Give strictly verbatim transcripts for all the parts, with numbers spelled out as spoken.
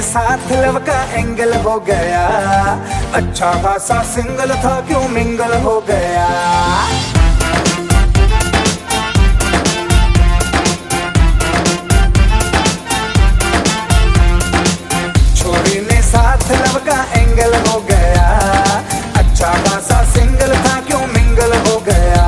साथ लव का एंगल हो गया। अच्छा खासा सिंगल था क्यों मिंगल हो गया। छोरी ने साथ लव का एंगल हो गया। अच्छा खासा सिंगल था क्यों मिंगल हो गया।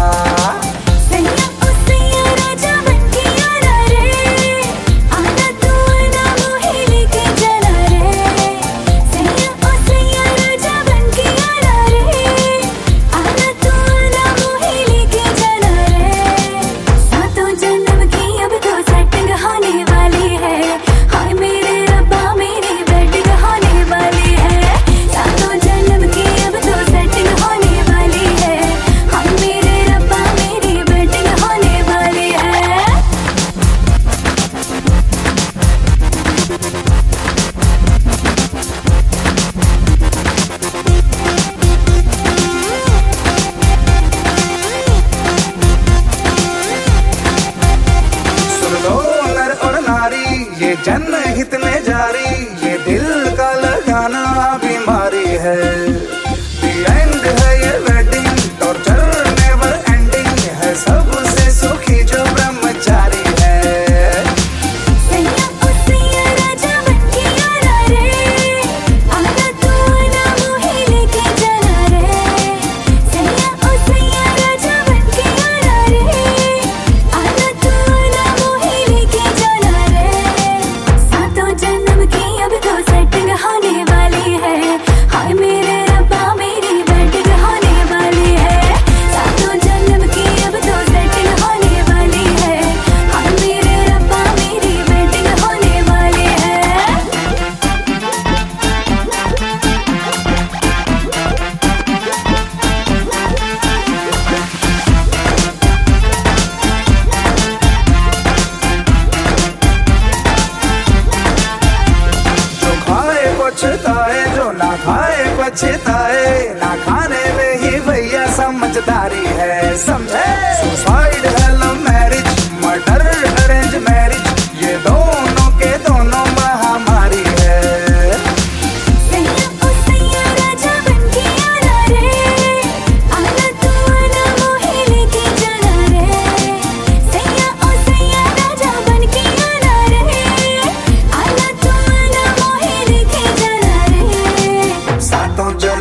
ये जनहित में जारी, ये दिल का लगाना बीमारी है। The end है ये वेडिंग, टॉर्चर नेवर एंडिंग है, सबसे सुखी जो ब्रह्मचारी है। पछताए जो ना खाए पछताए, ना खाने में ही भैया समझदारी है, समझे। सुसाइड है love marriage, murder arrange marriage, ये दोनों के दोनों महामारी है। Don't